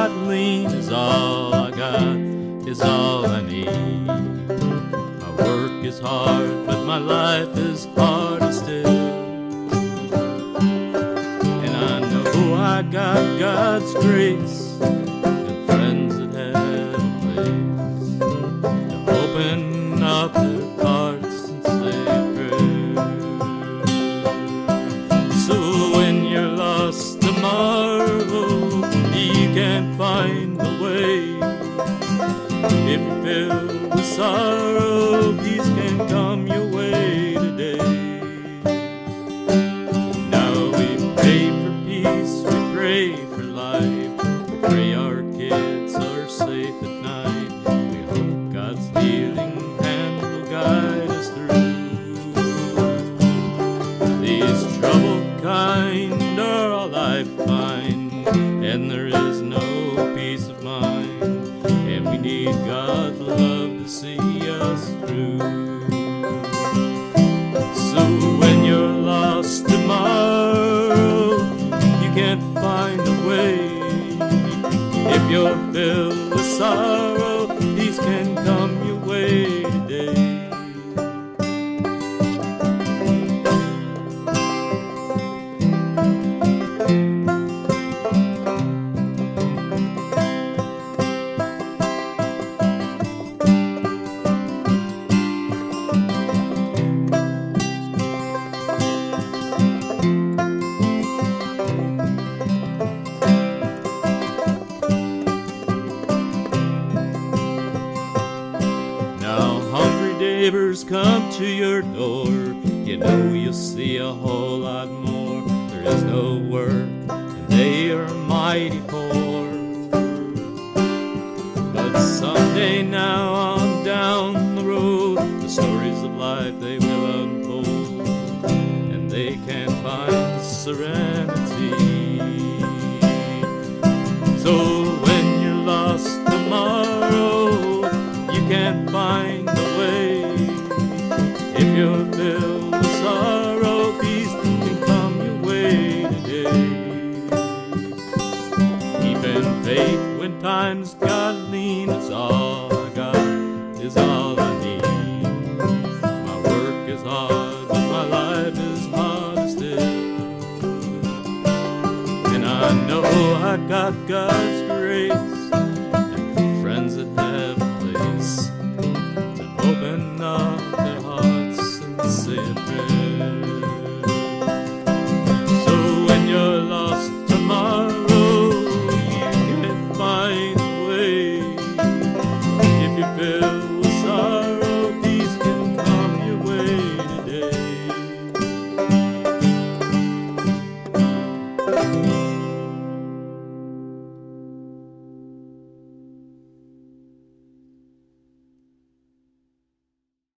got lean is all I got, is all I need. My work is hard, but my life is harder still. And I know I got God's grace and friends that have a place to open up their hearts and say a prayer. So when you're lost tomorrow, you can't find the way. If you're filled with sorrow, peace can come your way today. Now we pray for peace, we pray for life, we pray our kids are safe at night. We hope God's healing hand will guide us through. These troubled kind are all I find, and there is no peace of mind, and we need God's love to see us through. So when you're lost tomorrow, you can't find a way. If you're filled with sorrow, peace can come your way today. Neighbors come to your door, you know you'll see a whole lot more. There is no work, and they are mighty poor. But someday now on down the road, the stories of life they will unfold, and they can find serenity. So when you're lost tomorrow, you can't find the way. If you're filled with sorrow, peace can come your way today. Keeping faith when times got lean is all I got, is all I need. My work is hard, but my life is harder still. And I know I got God's grace